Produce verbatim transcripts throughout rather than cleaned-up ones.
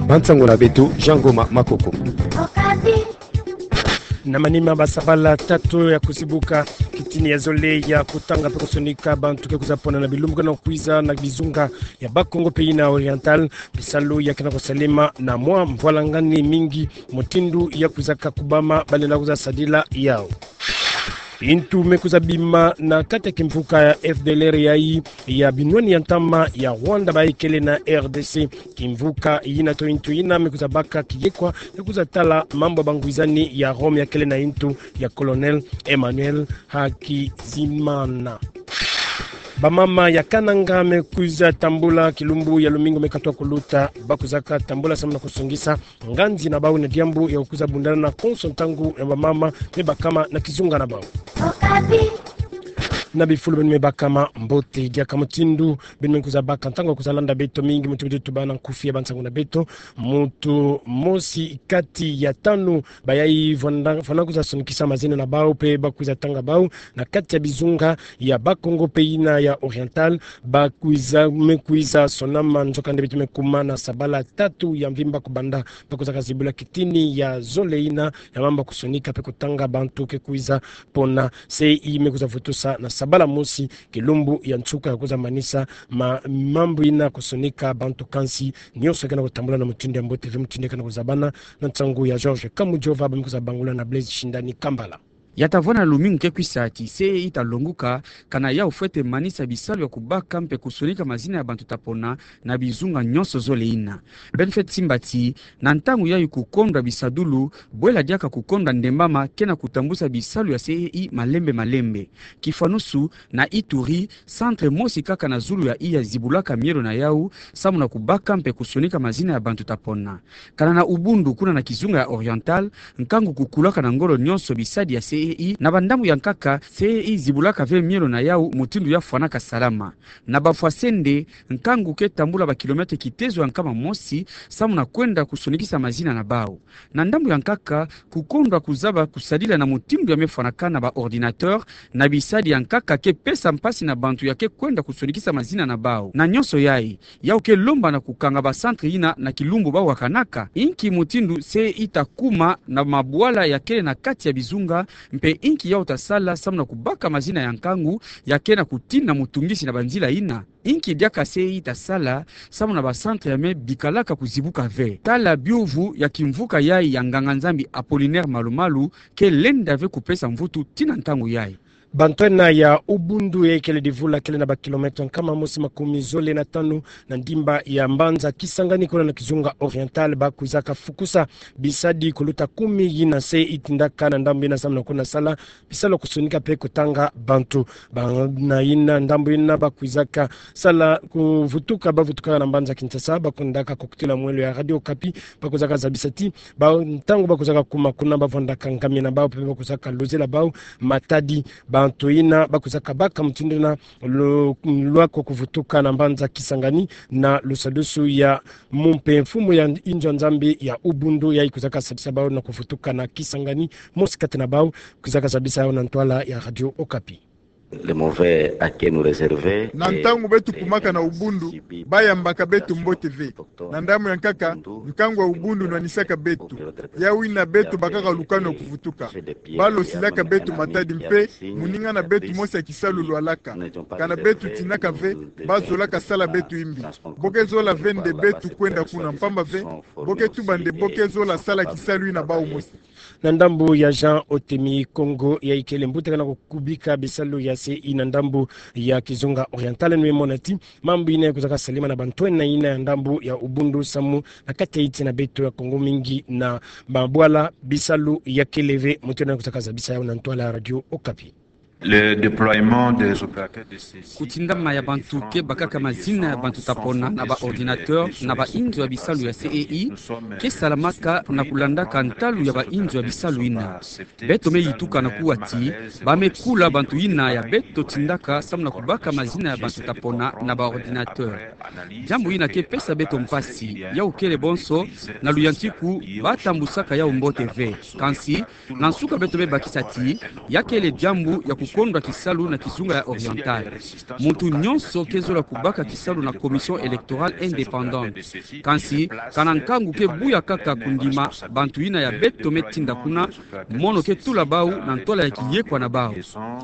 Bansango na betu Jangoma Makoko. Na manima basabala tatu ya kusibuka kitini ya zole ya kutanga pekosonika bantu ke kuzapona na bilumga na kuiza na bizunga ya Bakongo peina oriental bisalu ya kana kusalima na mwa mvwalangani mingi motindu ya kuzaka kubama balela kuza sadila yao. Intu mekuza bima na kata kimfuka ya F D L R ya hii ya binwani ya ntama ya Rwanda baikele na R D C kimfuka yina to intu yina mekuza baka kiyekwa ya kuza tala mambo banguizani ya Rome ya kele na intu ya Colonel Emmanuel Hakizimana. Bamama ya Kananga mekuza tambula kilumbu ya lumingo mekatwa kuluta bakuzaka tambula samna kusungisa nganzi na bau na diambu ya ukuza bundana na konsontangu ya bamama mebakama na kizunga na bau. Na bifulu beni mebakama mbote dia kamutindu beni mekuza baka ntango kuzalanda beto mingi mutu bitu bana nkufia bansangu na beto mutu mosi kati ya tanu bayai fana kuza sunikisa mazina na bau pe bakuza tanga bau na kati ya bizunga ya Bakongo peina ya oriental bakuza mekuiza sonama njoka ndebitu mekuma na sabala tatu ya mvimba kubanda bakuza kazibula kitini ya zoleina ya mamba kusunika pe kutanga bantu ke kuiza pona sei mekuza futusa na sabala mosi kilumbu ya nchuka ya kuza manisa ma mambo ina kusunika bantu kansi nyoso kana kutambula na mutinde mbote ve mutinde kana kuzabana na tsangu ya George Kamujova bamkuza bangula na Blaise Shindani Kambala. Yatavona lumingu ke kwisati se italonguka kana ya ufete manisa bisalu ya kubaka mpe kusunika mazina ya bantu tapona na bizunga nyonso zole ina. Benfet Simbati na ntangu ya yukukondwa bisadulu bwela diaka kukonda ndembama kena kutambusa bisalu ya C E I malembe malembe. Kifanusu na Ituri centre mosi kaka na zulu ya iya zibulaka miero na yau samu na kubaka mpe kusunika mazina ya bantu tapona. Kana na Ubundu kuna na kizunga ya oriental nkangu kukulaka na ngolo nyonso bisadi ya C E I na bandamu ya nkaka C E I zibulaka ve mielo na yau mutindu ya fuanaka salama. Na bafuasende nkangu ke tambula ba kilometre kitezo ya nkama mosi samu na kwenda kusunikisa mazina na bao. Na ndambu ya nkaka kukondwa kuzaba kusadila na mutindu ya mefuanaka na ba ordinateur na bisadi ya nkaka ke pesa mpasi na bantu ya ke kwenda kusunikisa mazina na bao. Na nyonso yai yau ke lomba na kukanga ba centre ina na kilumbu bao wakanaka inki mutindu C E I takuma na mabuala ya kele na kati ya bizunga mpe inki ya utasala samna kubaka mazina ya nkangu ya kena kutina mutungisi na banzila ina. Inki diaka C E I tasala samna ba centre ya me bikalaka kuzibuka ve. Tala biovu ya kimvuka yai ya nganganzambi Apollinaire Malumalu ke lenda ve kupesa mvutu tina ntangu yai. Bantwena ya Ubundu ya ikele divula kele na ba kilometro kama mosi makumi zole na tanu na ndimba ya Mbanza Kisangani kuna na kizunga oriental ba kuzaka fukusa bisadi kuluta kumi yina se itindaka na ndambu ina samna kuna sala bisalo kusunika pe kutanga bantu na ina ndambu ina ba kuzaka sala kuvutuka ba vutuka na Mbanza Kinshasa ba kundaka kukutila mwelo ya Radio Kapi ba kuzaka zabisati ba ntango ba kuzaka kuma kuna ba vondaka ngamina ba pe ba kuzaka lozela ba matadi ba Antoina bakuzaka baka mtindo na lwako kuvutuka na Mbanza Kisangani na lusadusu ya mumpe mfumo ya injo nzambi ya Ubundu ya ikuzaka sabisa bao na kuvutuka na Kisangani mosikate na bao kuzaka sabisa na ntwala ya Radio Okapi. Le mauvais à qui nous réserver na ntangu betu kumaka na Ubundu baya mbaka betu mbote ve na ndamu ya nkaka nkangu wa Ubundu na nisaka betu ya wina betu bakaka lukano kuvutuka balo silaka betu matadi mpe muninga na betu mosi ya kisalu lwalaka kana betu tinaka ve bazolaka sala betu imbi boke zola vende betu kwenda kuna mpamba ve boke tubande boke zola sala kisalu ina bao mosi. Na ndambu ya Jean Otemi Kongo ya ikele mbute kana kukubika bisalu ya C E I na ndambu ya kizunga oriental nwe monati mambu ina kuzaka salima na bantwena ina ya ndambu ya Ubundu samu na kati ya iti na beto ya Kongo mingi na mabwala bisalu ya keleve mutena kuzaka zabisa ya na ntwala Radio Okapi. Le déploiement des opérateurs de ceci kutindama ya bantu ke bakaka mazina ya bantu tapona na ba ordinateur na ba inzo ya bisalu ya C E I ke salamaka na kulandaka ntalu ya ba inzo ya bisalu ina beto me yituka na kuwati ba mekula bantu ina ya beto tindaka samna kubaka mazina ya bantu tapona na ba ordinateur jambu ina ke pesa beto mpasi ya ukele bonso na luyantiku batambusaka ya umbote ve kansi nansuka beto me bakisati ya kele jambu ya mkondo wa Kisalu na Kizunga ya Oriental. Muntu nyonso kezola kubaka Kisalu na Commission électorale indépendante. Kansi kana nkangu ke buya kaka kundima bantu ina ya beto metinda kuna mono ke tula bau na ntola ya kiyekwa na bau.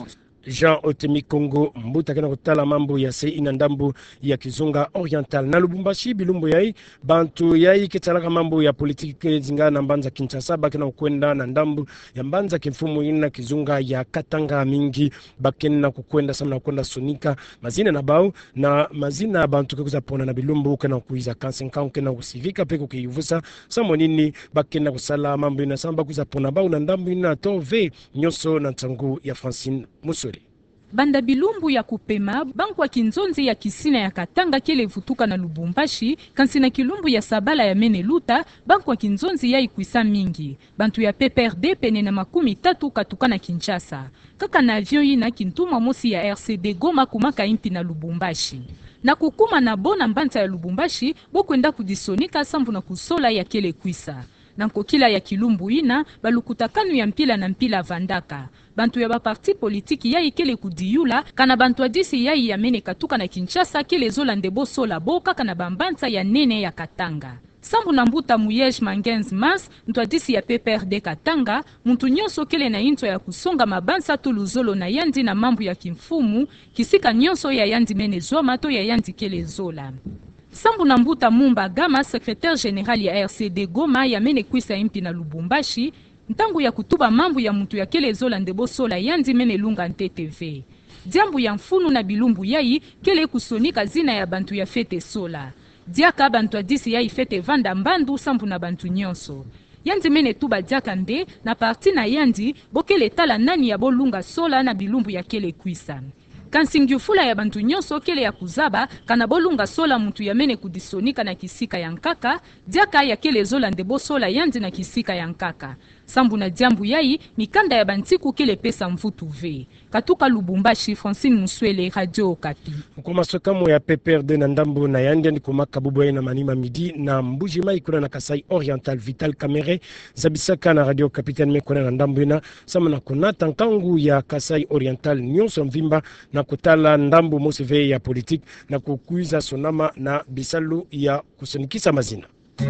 Jean Otemi Kongo mbuta kena kutala mambo ya sei ina ndambu ya Kizunga Oriental na Lubumbashi bilumbu yai bantu yai ketalaka mambo ya politiki zinga na mbanza Kinshasa bakena kukwenda na ndambu ya mbanza kimfumu ina Kizunga ya Katanga mingi bakena kukwenda sama na kukwenda Sonika mazina na bau na mazina bantu kekuza pona na bilumbu kena kuiza kansenka kena kusivika peko kivusa samo nini bakena kusala mambo ina samba kuza pona bau na ndambu ina tove nyoso na tangu ya Francine Musori. Banda bilumbu ya kupema banku wa kinzonzi ya Kisina ya Katanga kele vutuka na Lubumbashi kansina kilumbu ya Sabala ya Mene Luta banku wa kinzonzi ya ikuisa mingi bantu ya P P R D pene na makumi tatu katuka na Kinshasa kaka na avion ina kintuma mosi ya R C D Goma kumaka impi na Lubumbashi na kukuma na bona mbanta ya Lubumbashi bokwenda kudisonika sambu na kusola ya kele kuisa na nkokila ya kilumbu ina balukutakanu ya mpila na mpila vandaka bantu ya ba parti politiki ya ikele kudiyula kana bantu adisi ya ya mene katuka na Kinshasa kele zola ndebo sola boka kana bambanta ya nene ya Katanga sambu na mbuta Muyej Mangenz Mas mtu adisi ya P P R D Katanga muntu nyonso kele na into ya kusonga mabansa tuluzolo na yandi na mambu ya kimfumu kisika nyonso ya yandi mene zoma to ya yandi kele zola. Sambu na mbuta Mumba Gama, secrétaire général ya R C D Goma ya mene kwisa impi na Lubumbashi, ntangu ya kutuba mambu ya muntu ya kele zola ndebo sola yandi mene lunga nte T V. Diambu ya mfunu na bilumbu yai kele kusonika zina ya bantu ya fete sola. Diaka bantu adisi yai fete vanda mbandu sambu na bantu nyonso. Yandi mene tuba diaka nde na parti na yandi bokele tala nani ya bolunga sola na bilumbu ya kele kwisa. Kansingyufula ya bantu nyonso kele ya kuzaba kana bolunga sola muntu ya mene kudisonika na kisika ya nkaka diaka ya kele zola ndebo sola yandi na kisika ya nkaka sambu na diambu yai mikanda ya bantiku kele pesa mvutu ve katuka Lubumbashi Francine Muswele Radio Okapi mkuma sokamu ya P P R D na ndambu na yandi ndi kumaka buboye na manima midi na mbuji mai kuna na Kasai Oriental Vital Kamere zabisaka na Radio Capitaine mekuna na ndambu ina sama na kuna tankangu ya Kasai Oriental nyonso mvimba na kutala ndambu mosive ya politik na kukuiza sonama na bisalu ya kusonikisa mazina.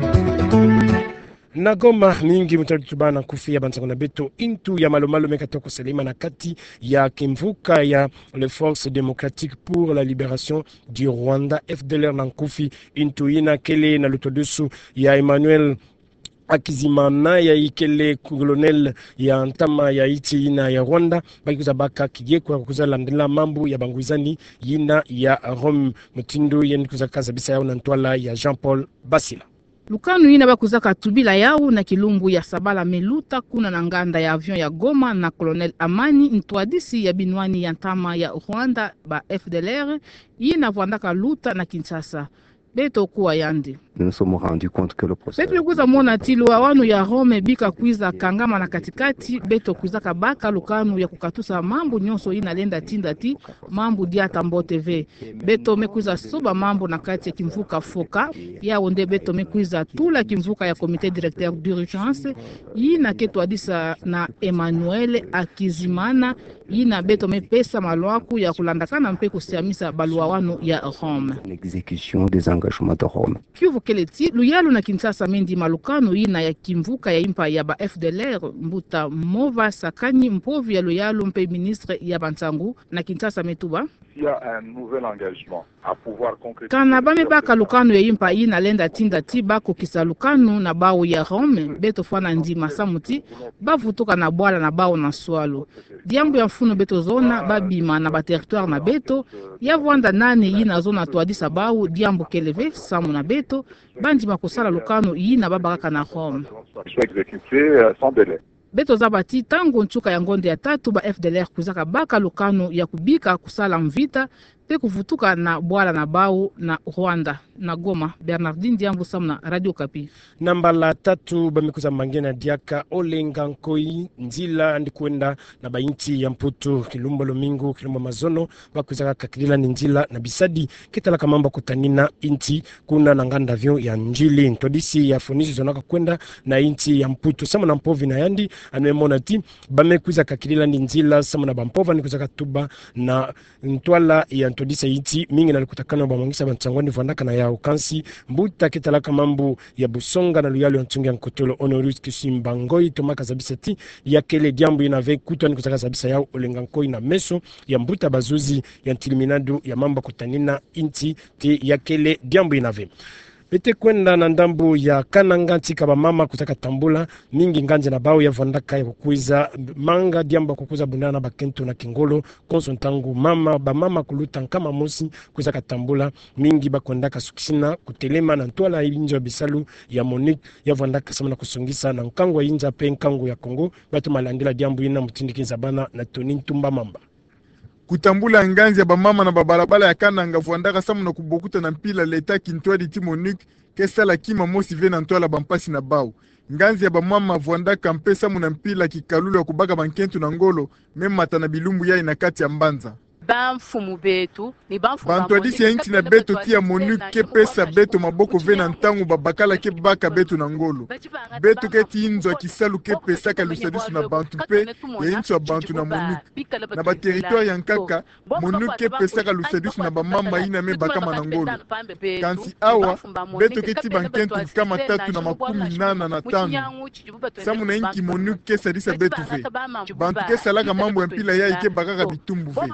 Na Goma mingi mutalitubana kufia banza kuna beto intu ya malomalo mekato kusalima na kati ya kimvuka ya le Force démocratique pour la libération du Rwanda F D L R na nkufi intu ina kele na lutodusu ya Emmanuel Akizimana ya ikele colonel ya ntama ya iti ina ya Rwanda bakikuza baka kigekwa kuzala ndela mambo ya bangwizani yina ya Rome mutindo yen kuzakaza bisa yao na ntwala ya Jean-Paul Basila. Lukanu ina bakuzaka tubila yao na kilumbu ya Sabala Meluta kuna na nganda ya avion ya Goma na colonel Amani ntwadisi ya binwani ya ntama ya Rwanda ba F D L R yina Rwanda Luta na Kinshasa. Beto kuwa yandi. Nous nous sommes rendus compte que le procès. Beto kuza mona tilu wanu ya Rome bika kuiza kangama na katikati beto kuiza kabaka lukanu ya kukatusa mambo nyonso ina lenda tinda ti mambo diata mbo T V. Beto mekuiza soba mambo na kati ya kimvuka foka ya onde beto mekuiza tula kimvuka ya comité directeur d'urgence ina ketu adisa na Emmanuel Akizimana ina beto mepesa malwaku ya kulandakana mpe kusiamisa balua wanu ya Rome. L'exécution des engagements de Rome. Kivu keleti luyalu na Kinshasa mendi malukanu ina ya kimvuka ya impa ya ba F D L R mbuta Mova Sakani mpovi ya luyalu mpe ministre ya Bantangu na Kinshasa metuba. Il y a un nouvel engagement à pouvoir concrétiser. Kana bame baka lukanu ya impa ina lenda tinda ti bako kisa lukanu na bawo ya Rome beto fana ndima samuti bavutoka na bwala na bawo na swalo. Diambu ya mfunu beto zona babima na ba territoire na beto ya Rwanda nani yina zona twadisa bawo diambu keleve samu na beto bandi makosala lukanu yina babaka na Rome. Sans délai. Beto zabati tangu nchuka ya ngonde ya tatu ba F D L R kuzaka baka lukanu ya kubika kusala mvita te kuvutuka na Bwala na Bau na Rwanda na Goma. Bernardine Diambo Samna, Radio Kapi. Namba la tatu bamekuza mangena diaka Olenga Nkoi Nzila ndikwenda na bainti ya Mputu Kilumba Lomingo Kilumba Mazono bakuza kakilila ni Nzila na Bisadi kitala kamamba kutanina inti kuna na nganda vyo ya Njili ntodisi ya fonisi zonaka kwenda na inti ya Mputu sama na Mpovi na Yandi anemona ti bamekuza kakilila ni Nzila sama na Bampova ni kuzaka tuba na ntwala ya ntodisa inti mingi na likutakana bamangisa bantangwani vandaka na ya ukansi mbuta kitala kamambu ya Busonga na luyalo ntungi ya Nkotolo Honorus Kisimbangoi tomaka zabisati ya kele diambu inave kutwa ni kuzaka zabisa yao Olenga Nkoi na meso ya mbuta bazuzi ya ntiliminadu ya mamba kutanina inti te ya kele diambu inave. Bete kwenda na ndambu ya Kananga tika ba mama kutaka tambula mingi nganje na bao ya vandaka ya kukuiza manga diamba kukuza bunana bakento na Kingolo konsontangu mama ba mama kuluta kama mosi kutaka tambula mingi bakondaka sukisina kutelema na ntwala injo bisalu ya Monique ya vandaka sama na kusungisa na nkango inja pe nkango ya Kongo batu malandila diambu ina mutindikiza bana na Toni Ntumba Mamba. Kutambula nganzi ya bamama na babalabala ya Kananga vuandaka samu na kubokuta na mpila leta kintwadi Timonique kesa la kima mosi vena ntwala bampasi na Bau. Nganzi ya bamama vuandaka mpe samu na mpila kikalulu ya kubaka bankentu na Ngolo memata na bilumbu ya inakati ya Mbanza. Bamfumu betu ni bamfumu bantu adisi ya inti na beto tia Monique ke pesa beto maboko vena ntangu babakala ke baka beto na Ngolo beto ke ti inzo kisalu ke pesa ka lusadisu na bantu pe ya inzo ya bantu na Monique na ba territoire ya Nkaka Monique ke pesa ka lusadisu na bamama ina me bakama na Ngolo kansi awa beto ke ti bankentu kama tatu na makumi nana na tano samu na inki Monique ke sadisa beto ve bantu ke salaka mambo ya mpila ya ike bakaka bitumbu ve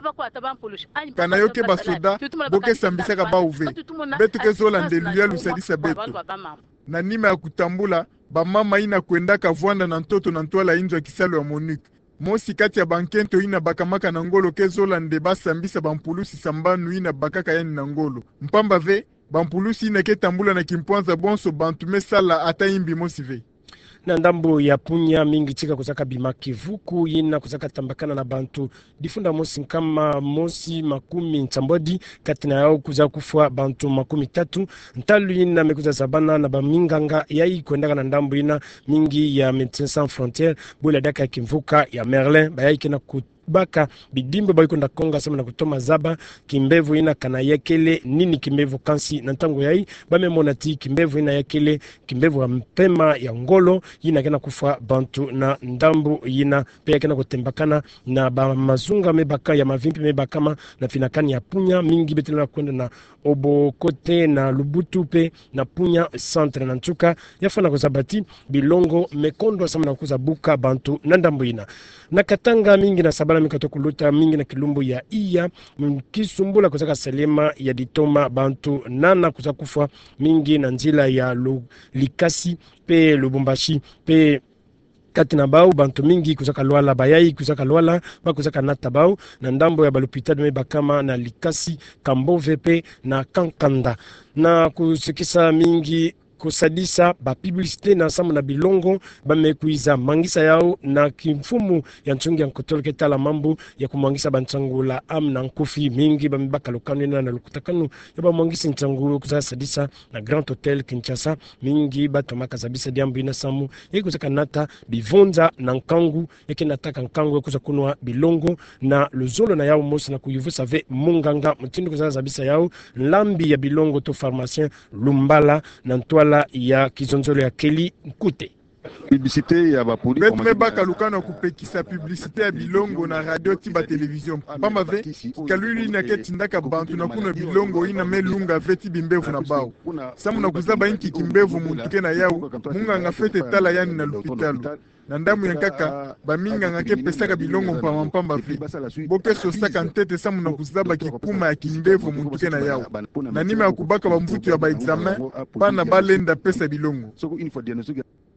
kana yoke basoda boke sambisaka bauve betu ke zola ndeluya lusadisa betu na nima ya kutambula bamama ina kwendaka vuanda na ntoto na ntwala inzo ya kisalo ya Monique mosi kati ya bankento ina bakamaka na Ngolo ke zola nde basambisa bampulusi sambanu ina bakaka yani na Ngolo mpamba ve bampulusi ina ke tambula na kimpwanza bonso bantu mesala ata imbi mosi ve na ndambo ya Punya mingi chika kusaka bimakivuku yina kusaka tambakana na bantu difunda mosi kama mosi makumi ntambodi katina yao kuza kufua bantu makumi tatu ntalu yina mekuza sabana na baminganga yai kuendaka na ndambo yina mingi ya Médecins Sans Frontières bula daka ya kimvuka ya Merlin bayai kena kutu baka bidimbe baiko nda konga sama na kutoma zaba kimbevu ina kana yekele nini kimbevu kansi na ntango yai bame monati kimbevu ina yekele kimbevu ya mpema ya Ngolo ina kena kufa bantu na ndambu ina pe kena kutembakana na ba mazunga mebaka ya mavimpi mebakama na finakani ya Punya mingi betela na kwenda na Obokote na Lubutu pe na Punya centre na ntuka yafana kozabati bilongo mekondo sama na kuza buka bantu na ndambu ina na Katanga mingi na sabala mikato kuluta mingi na Kilumbu ya iya mkisumbula kusaka selema ya ditoma bantu nana kuza kufa mingi na njila ya lu, Likasi pe Lubumbashi pe katina bau bantu mingi kusaka Luala bayai kusaka Luala ba kusaka nata bau na ndambo ya balupita me bakama na Likasi Kambo V P na Kankanda na kusikisa mingi kusadisa ba publicité na samu na bilongo bamekuiza mangisa yao na kimfumu ya nchungi ya Nkotolo ketala mambu ya kumangisa bantangula am na nkofi mingi bambaka lokano na lukutakanu ya ba mangisa ntangulu kusadisa na Grand Hotel Kinshasa mingi batomaka zabisa diambu ina samu yeko zakanata bivonza na nkangu yake nataka nkangu kuza kunwa bilongo na luzolo na yao mosi na kuyivusa ve munganga mtindo kuza zabisa yao lambi ya bilongo to pharmacien Lumbala na ntwala ya kizonzolo ya Keli Nkute publicité ya ba poli betu mebaka lukano kupekisa publicité ya bilongo na radio tiba television pamba ve kaluli na ketindaka bantu na kuna bilongo ina melunga veti bimbevu na bao samu na kuzaba inki kimbevu muntuke na yau munga nga fete tala yani na lupitalu na ndamu ya Nkaka baminga nga ke pesaka bilongo mpamba mpamba ve boke sosaka ntete samu na kuzaba kikuma ya kimbevu muntuke na yau na nima ya kubaka bamvutu ya ba examen bana balenda pesa bilongo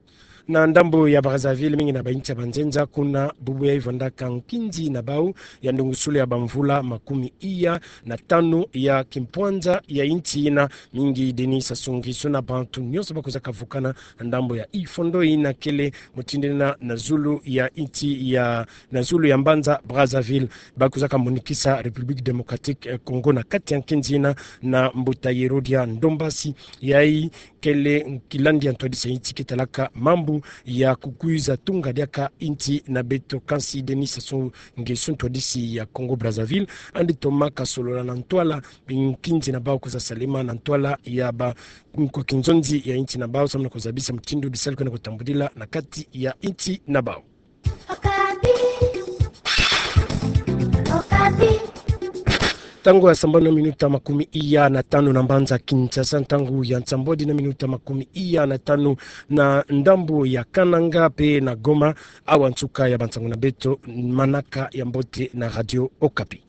Na ndambo ya Brazzaville mingi na bainchi banzenza kuna bubu ya Ivanda Kankinzi na bau ya ndungusule ya bamvula makumi iya na tano ya kimpwanza ya inchi ina mingi Denis Sassou na bantu nyoso bakoza kavukana ndambo ya ifondo ina kele mutindena na Zulu ya inchi ya na Zulu ya Mbanza Brazzaville bakoza kamunikisa Republique Democratique Congo na kati ya Kinzina na Mbuta Yerodia Ndombasi yai kele kilandi antodisa inchi kitalaka mambu ya kukuiza tunga diaka inchi na beto kansi Denis Sassou Nguesso ntodisi ya Congo Brazzaville andi tomaka solola na ntwala binkinzi na bao kuza salima na ntwala ya ba kwa kinzonzi ya inchi na bao samna kuzabisa mtindo bisali kwenda kutambudila na kati ya inchi na bao. Tangu ya sambano minuta makumi iya na tano na Mbanza Kinshasa, tangu ya Nsambodi na minuta makumi iya na tano na ndambo ya Kananga pe na Goma awa nsuka ya Bansangu na Beto manaka ya Mbote na Radio Okapi.